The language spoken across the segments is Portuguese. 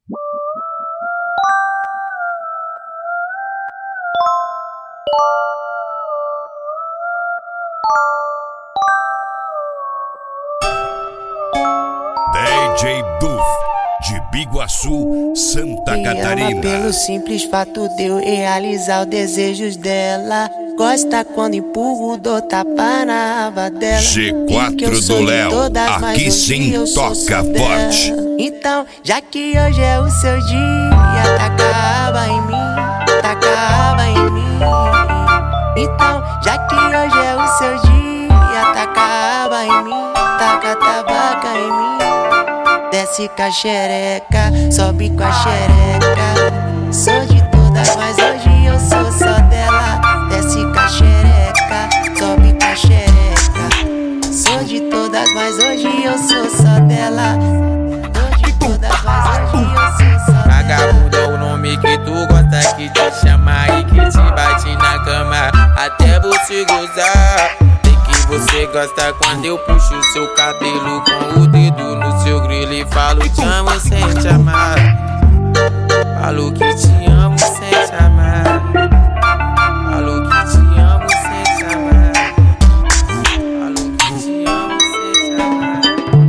DJ Duf, de Biguaçu, Santa Catarina. Pelo simples fato de eu realizar os desejos dela. Gosta quando empurro, dou tapa na aba dela. G4 do Léo, aqui sim toca forte. Então, já que hoje é o seu dia, taca a aba em mim, taca a aba em mim. Então, já que hoje é o seu dia, taca a aba em mim, taca a tabaca em mim. Desce com a xereca, sobe com a xereca. Sou de todas, mas hoje eu sou só dela. Desce com a xereca, sobe com a xereca. Sou de todas, mas hoje eu sou só dela. Sou de todas, mas hoje eu sou só dela. Vagabundo é o nome que tu gosta que te chama e que te bate na cama até você gozar. Você gosta quando eu puxo seu cabelo com o dedo no seu grilo e falo te amo sem te amar. Falo que te amo sem te amar. Falo que te amo sem te amar. Falo que te amo sem te amar.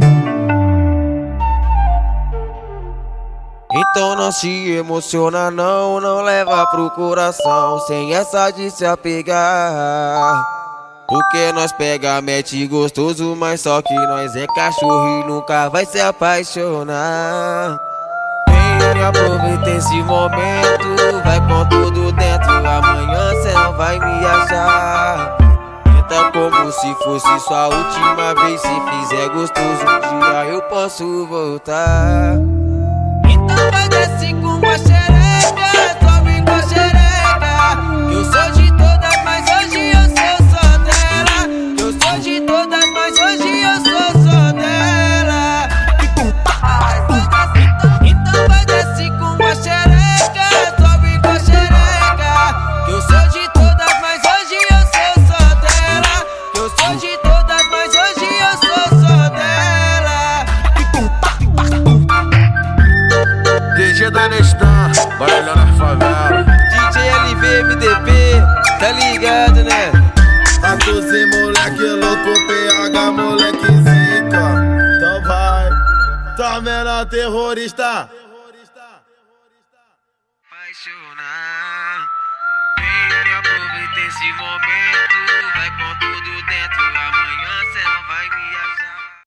Então não se emociona não leva pro coração sem essa de se apegar. Porque nós pega, mete gostoso, mas só que nós é cachorro e nunca vai se apaixonar. Vem, me aproveita esse momento, vai com tudo dentro, amanhã cê não vai me achar. Tenta como se fosse sua última vez, se fizer gostoso um dia eu posso voltar. Então vai descer com a xereca, sobe com a xereca. Eu sou de todas, mas hoje eu sou só dela. Eu sou de todas, mas hoje eu sou só dela. Então vai descer com a xereca, sobe com a xereca. Eu sou de todas, mas hoje eu sou só dela. Eu sou de todas, mas hoje eu sou só dela. DJ da Nestan, barulhão na favela. DJ LV, MDP, tá ligado, né? 14 moleque louco, PH moleque zica. Então vai, tá vendo terrorista?